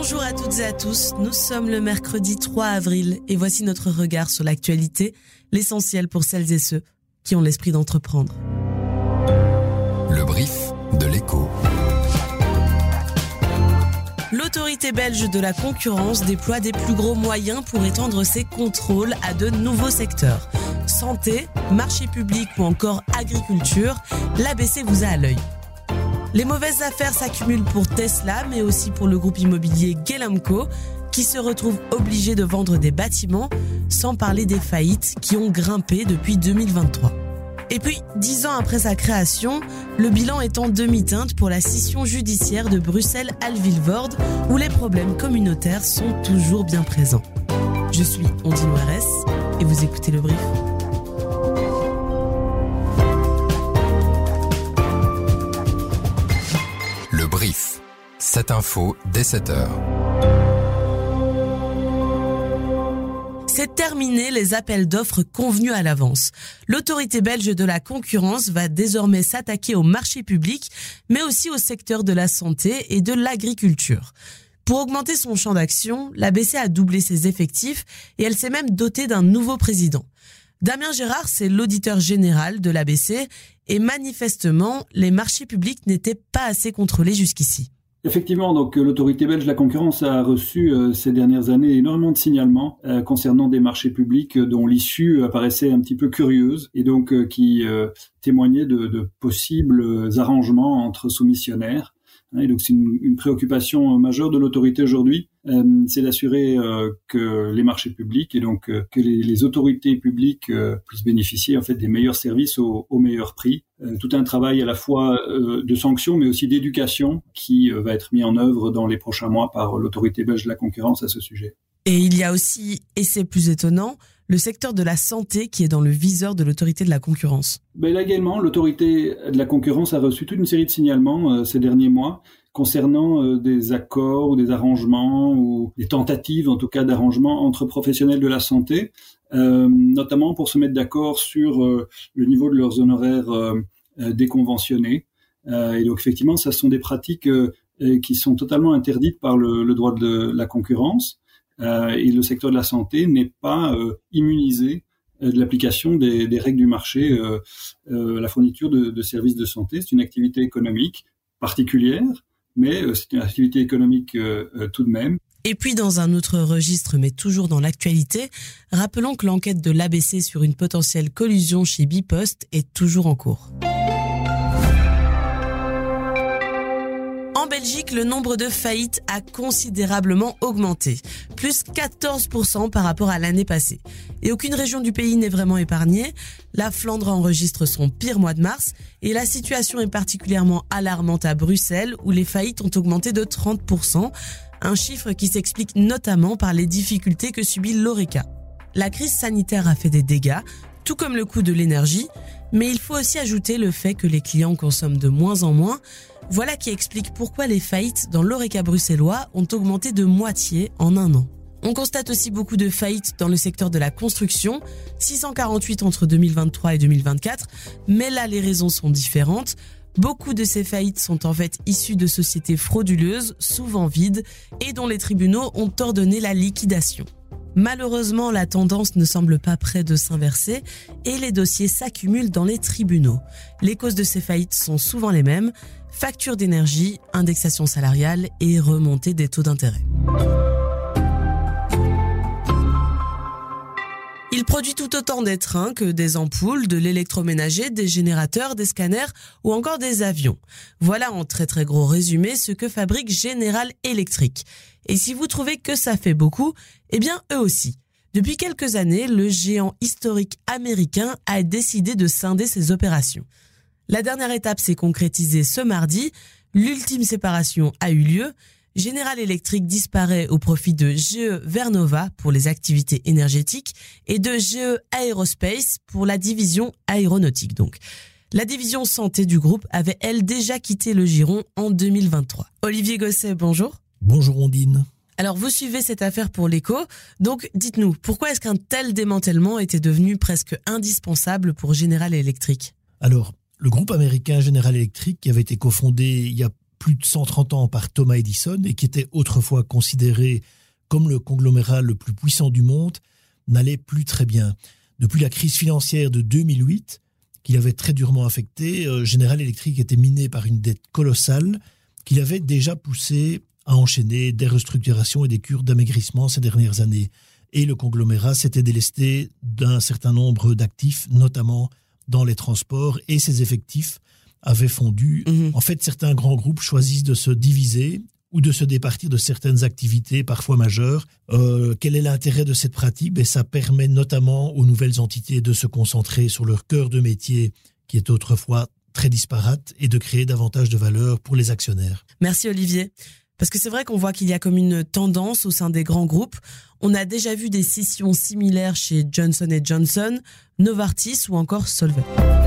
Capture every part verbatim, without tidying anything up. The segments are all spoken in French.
Bonjour à toutes et à tous, nous sommes le mercredi trois avril et voici notre regard sur l'actualité, l'essentiel pour celles et ceux qui ont l'esprit d'entreprendre. Le brief de l'écho. L'autorité belge de la concurrence déploie des plus gros moyens pour étendre ses contrôles à de nouveaux secteurs. Santé, marché public ou encore agriculture, l'A B C vous a à l'œil. Les mauvaises affaires s'accumulent pour Tesla, mais aussi pour le groupe immobilier Ghelamco, qui se retrouve obligé de vendre des bâtiments, sans parler des faillites qui ont grimpé depuis deux mille vingt-trois. Et puis, dix ans après sa création, le bilan est en demi-teinte pour la scission judiciaire de Bruxelles-Halle-Vilvoorde, où les problèmes communautaires sont toujours bien présents. Je suis Ondine Ouérès et vous écoutez Le Brief. Le Brief. Cette info dès sept heures. C'est terminé les appels d'offres convenus à l'avance. L'autorité belge de la concurrence va désormais s'attaquer au marché public, mais aussi au secteur de la santé et de l'agriculture. Pour augmenter son champ d'action, l'A B C a doublé ses effectifs et elle s'est même dotée d'un nouveau président. Damien Gérard, c'est l'auditeur général de l'A B C et manifestement, les marchés publics n'étaient pas assez contrôlés jusqu'ici. Effectivement, donc l'autorité belge de la concurrence a reçu euh, ces dernières années énormément de signalements euh, concernant des marchés publics euh, dont l'issue apparaissait un petit peu curieuse et donc euh, qui euh, témoignaient de, de possibles arrangements entre soumissionnaires. Et donc c'est une, une préoccupation majeure de l'autorité aujourd'hui, euh, c'est d'assurer euh, que les marchés publics et donc euh, que les, les autorités publiques euh, puissent bénéficier en fait des meilleurs services au, au meilleur prix. Euh, tout un travail à la fois euh, de sanction mais aussi d'éducation qui euh, va être mis en œuvre dans les prochains mois par l'autorité belge de la concurrence à ce sujet. Et il y a aussi, et c'est plus étonnant, le secteur de la santé qui est dans le viseur de l'autorité de la concurrence. Ben là également, l'autorité de la concurrence a reçu toute une série de signalements euh, ces derniers mois concernant euh, des accords ou des arrangements ou des tentatives en tout cas d'arrangements entre professionnels de la santé, euh, notamment pour se mettre d'accord sur euh, le niveau de leurs honoraires euh, euh, déconventionnés. Euh, et donc effectivement, ça sont des pratiques euh, qui sont totalement interdites par le, le droit de la concurrence. Euh, et le secteur de la santé n'est pas euh, immunisé euh, de l'application des, des règles du marché. Euh, euh, la fourniture de, de services de santé, c'est une activité économique particulière, mais euh, c'est une activité économique euh, euh, tout de même. Et puis dans un autre registre, mais toujours dans l'actualité, rappelons que l'enquête de l'A B C sur une potentielle collusion chez Bipost est toujours en cours. En Belgique, le nombre de faillites a considérablement augmenté, plus quatorze pour cent par rapport à l'année passée. Et aucune région du pays n'est vraiment épargnée. La Flandre enregistre son pire mois de mars et la situation est particulièrement alarmante à Bruxelles où les faillites ont augmenté de trente pour cent, un chiffre qui s'explique notamment par les difficultés que subit l'Horeca. La crise sanitaire a fait des dégâts, tout comme le coût de l'énergie, mais il faut aussi ajouter le fait que les clients consomment de moins en moins. Voilà qui explique pourquoi les faillites dans l'Horeca bruxellois ont augmenté de moitié en un an. On constate aussi beaucoup de faillites dans le secteur de la construction, six cent quarante-huit entre deux mille vingt-trois et deux mille vingt-quatre, mais là les raisons sont différentes. Beaucoup de ces faillites sont en fait issues de sociétés frauduleuses, souvent vides, et dont les tribunaux ont ordonné la liquidation. Malheureusement, la tendance ne semble pas près de s'inverser et les dossiers s'accumulent dans les tribunaux. Les causes de ces faillites sont souvent les mêmes, facture d'énergie, indexation salariale et remontée des taux d'intérêt. Il produit tout autant des trains que des ampoules, de l'électroménager, des générateurs, des scanners ou encore des avions. Voilà en très très gros résumé ce que fabrique General Electric. Et si vous trouvez que ça fait beaucoup, eh bien eux aussi. Depuis quelques années, le géant historique américain a décidé de scinder ses opérations. La dernière étape s'est concrétisée ce mardi, l'ultime séparation a eu lieu. General Electric disparaît au profit de G E Vernova pour les activités énergétiques et de G E Aerospace pour la division aéronautique. Donc, la division santé du groupe avait, elle, déjà quitté le giron en deux mille vingt-trois. Olivier Gosset, bonjour. Bonjour Ondine. Alors, vous suivez cette affaire pour l'écho. Donc, dites-nous, pourquoi est-ce qu'un tel démantèlement était devenu presque indispensable pour General Electric ? Alors, le groupe américain General Electric, qui avait été cofondé il y a plus de cent trente ans par Thomas Edison et qui était autrefois considéré comme le conglomérat le plus puissant du monde, n'allait plus très bien. Depuis la crise financière de deux mille huit, qui l'avait très durement affecté, euh, General Electric était miné par une dette colossale qui l'avait déjà poussé à enchaîner des restructurations et des cures d'amaigrissement ces dernières années. Et le conglomérat s'était délesté d'un certain nombre d'actifs, notamment dans les transports, et ses effectifs avaient fondu. Mmh. En fait, certains grands groupes choisissent de se diviser ou de se départir de certaines activités parfois majeures. Euh, quel est l'intérêt de cette pratique ? Ben, ça permet notamment aux nouvelles entités de se concentrer sur leur cœur de métier, qui est autrefois très disparate, et de créer davantage de valeur pour les actionnaires. Merci Olivier. Parce que c'est vrai qu'on voit qu'il y a comme une tendance au sein des grands groupes. On a déjà vu des scissions similaires chez Johnson and Johnson, Novartis ou encore Solvay.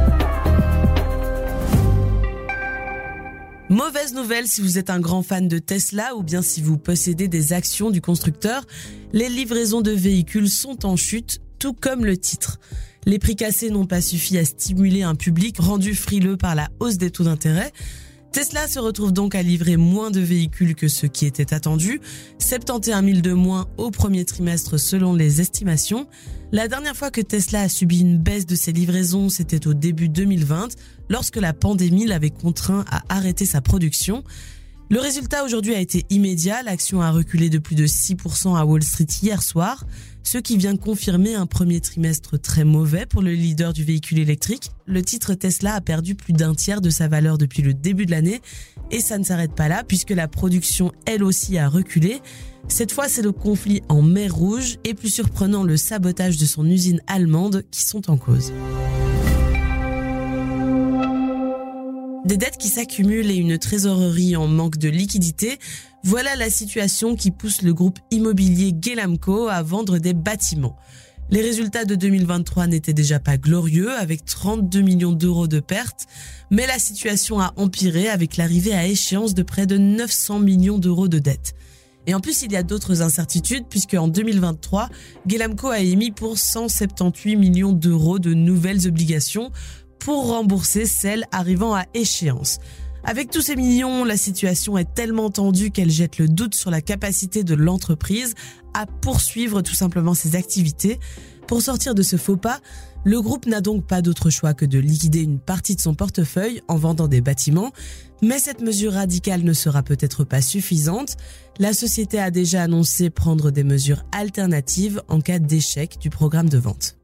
Mauvaise nouvelle si vous êtes un grand fan de Tesla ou bien si vous possédez des actions du constructeur, les livraisons de véhicules sont en chute, tout comme le titre. Les prix cassés n'ont pas suffi à stimuler un public rendu frileux par la hausse des taux d'intérêt. Tesla se retrouve donc à livrer moins de véhicules que ce qui était attendu, soixante et onze mille de moins au premier trimestre selon les estimations. La dernière fois que Tesla a subi une baisse de ses livraisons, c'était au début deux mille vingt, lorsque la pandémie l'avait contraint à arrêter sa production. Le résultat aujourd'hui a été immédiat, l'action a reculé de plus de six pour cent à Wall Street hier soir, ce qui vient confirmer un premier trimestre très mauvais pour le leader du véhicule électrique. Le titre Tesla a perdu plus d'un tiers de sa valeur depuis le début de l'année et ça ne s'arrête pas là puisque la production elle aussi a reculé. Cette fois, c'est le conflit en mer Rouge et plus surprenant le sabotage de son usine allemande qui sont en cause. Des dettes qui s'accumulent et une trésorerie en manque de liquidité, voilà la situation qui pousse le groupe immobilier Ghelamco à vendre des bâtiments. Les résultats de deux mille vingt-trois n'étaient déjà pas glorieux, avec trente-deux millions d'euros de pertes, mais la situation a empiré avec l'arrivée à échéance de près de neuf cents millions d'euros de dettes. Et en plus, il y a d'autres incertitudes, puisque en deux mille vingt-trois, Ghelamco a émis pour cent soixante-dix-huit millions d'euros de nouvelles obligations pour rembourser celles arrivant à échéance. Avec tous ces millions, la situation est tellement tendue qu'elle jette le doute sur la capacité de l'entreprise à poursuivre tout simplement ses activités. Pour sortir de ce faux pas, le groupe n'a donc pas d'autre choix que de liquider une partie de son portefeuille en vendant des bâtiments. Mais cette mesure radicale ne sera peut-être pas suffisante. La société a déjà annoncé prendre des mesures alternatives en cas d'échec du programme de vente.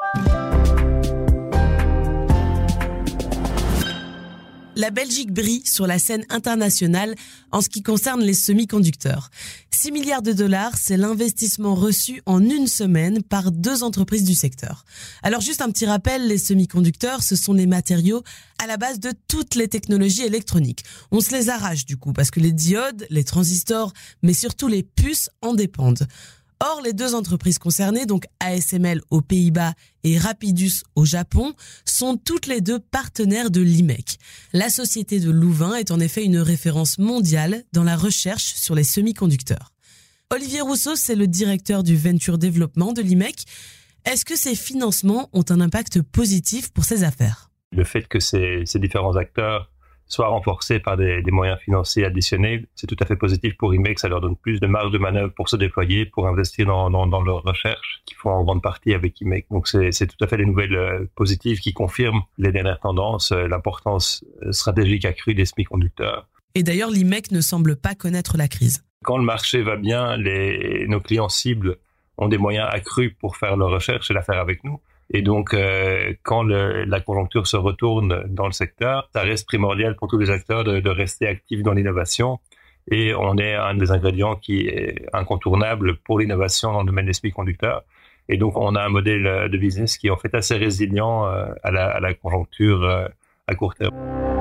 La Belgique brille sur la scène internationale en ce qui concerne les semi-conducteurs. six milliards de dollars, c'est l'investissement reçu en une semaine par deux entreprises du secteur. Alors juste un petit rappel, les semi-conducteurs, ce sont les matériaux à la base de toutes les technologies électroniques. On se les arrache du coup parce que les diodes, les transistors, mais surtout les puces en dépendent. Or, les deux entreprises concernées, donc A S M L aux Pays-Bas et Rapidus au Japon, sont toutes les deux partenaires de l'I M E C. La société de Louvain est en effet une référence mondiale dans la recherche sur les semi-conducteurs. Olivier Rousseau, c'est le directeur du Venture Développement de l'I M E C. Est-ce que ces financements ont un impact positif pour ces affaires ? Le fait que ces, ces différents acteurs soient renforcés par des, des moyens financiers additionnels, c'est tout à fait positif pour I M E C. Ça leur donne plus de marge de manœuvre pour se déployer, pour investir dans, dans, dans leurs recherches, qui font en grande partie avec I M E C. Donc c'est, c'est tout à fait des nouvelles euh, positives qui confirment les dernières tendances, euh, l'importance stratégique accrue des semi-conducteurs. Et d'ailleurs, l'I M E C ne semble pas connaître la crise. Quand le marché va bien, les, nos clients cibles ont des moyens accrus pour faire leurs recherches et la faire avec nous. Et donc, euh, quand le, la conjoncture se retourne dans le secteur, ça reste primordial pour tous les acteurs de, de rester actifs dans l'innovation. Et on est un des ingrédients qui est incontournable pour l'innovation dans le domaine des semi-conducteurs. Et donc, on a un modèle de business qui est en fait assez résilient euh, à, la, à la conjoncture euh, à court terme.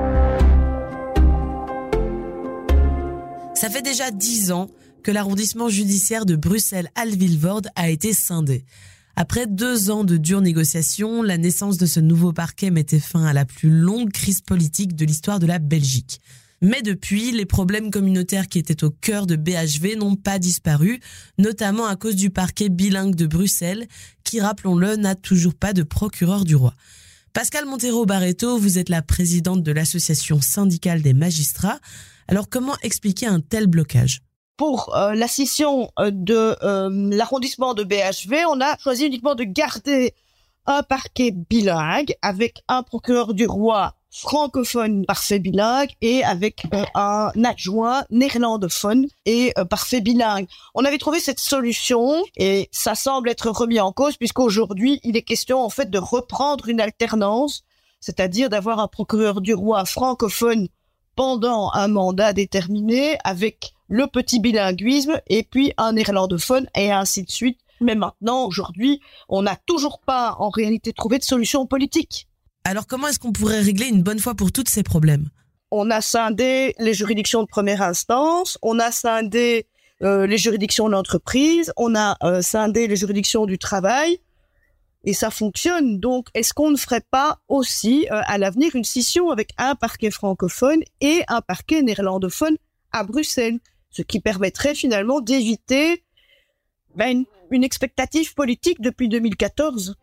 Ça fait déjà dix ans que l'arrondissement judiciaire de Bruxelles-Halle-Vilvoorde a été scindé. Après deux ans de dures négociations, la naissance de ce nouveau parquet mettait fin à la plus longue crise politique de l'histoire de la Belgique. Mais depuis, les problèmes communautaires qui étaient au cœur de B H V n'ont pas disparu, notamment à cause du parquet bilingue de Bruxelles, qui, rappelons-le, n'a toujours pas de procureur du roi. Pascal Montero Barreto, vous êtes la présidente de l'association syndicale des magistrats. Alors comment expliquer un tel blocage ? Pour euh, la scission de euh, l'arrondissement de B H V, on a choisi uniquement de garder un parquet bilingue avec un procureur du roi francophone parfait bilingue et avec euh, un adjoint néerlandophone et euh, parfait bilingue. On avait trouvé cette solution et ça semble être remis en cause puisqu'aujourd'hui, il est question en fait de reprendre une alternance, c'est-à-dire d'avoir un procureur du roi francophone pendant un mandat déterminé avec le petit bilinguisme et puis un néerlandophone et ainsi de suite. Mais maintenant, aujourd'hui, on n'a toujours pas en réalité trouvé de solution politique. Alors comment est-ce qu'on pourrait régler une bonne fois pour toutes ces problèmes ? On a scindé les juridictions de première instance, on a scindé euh, les juridictions d'entreprise, on a euh, scindé les juridictions du travail et ça fonctionne. Donc, est-ce qu'on ne ferait pas aussi euh, à l'avenir une scission avec un parquet francophone et un parquet néerlandophone à Bruxelles ? Ce qui permettrait finalement d'éviter ben, une, une expectative politique depuis deux mille quatorze.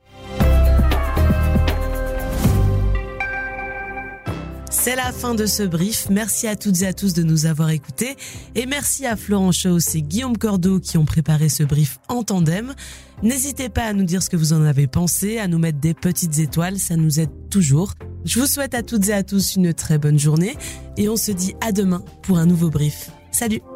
C'est la fin de ce brief. Merci à toutes et à tous de nous avoir écoutés. Et merci à Florent Chauss et Guillaume Cordeau qui ont préparé ce brief en tandem. N'hésitez pas à nous dire ce que vous en avez pensé, à nous mettre des petites étoiles, ça nous aide toujours. Je vous souhaite à toutes et à tous une très bonne journée et on se dit à demain pour un nouveau brief. Salut!